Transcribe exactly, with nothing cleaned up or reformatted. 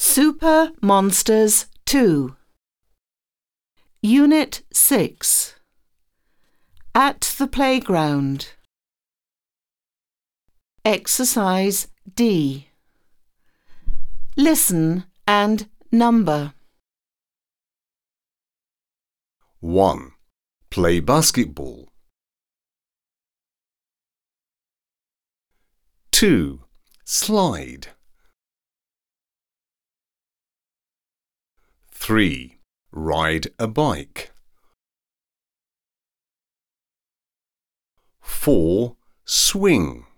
Super Monsters two. Unit six. At the playground. Exercise D. Listen and number. one. Play basketball. two. Slide. three. Ride a bike. four. Swing.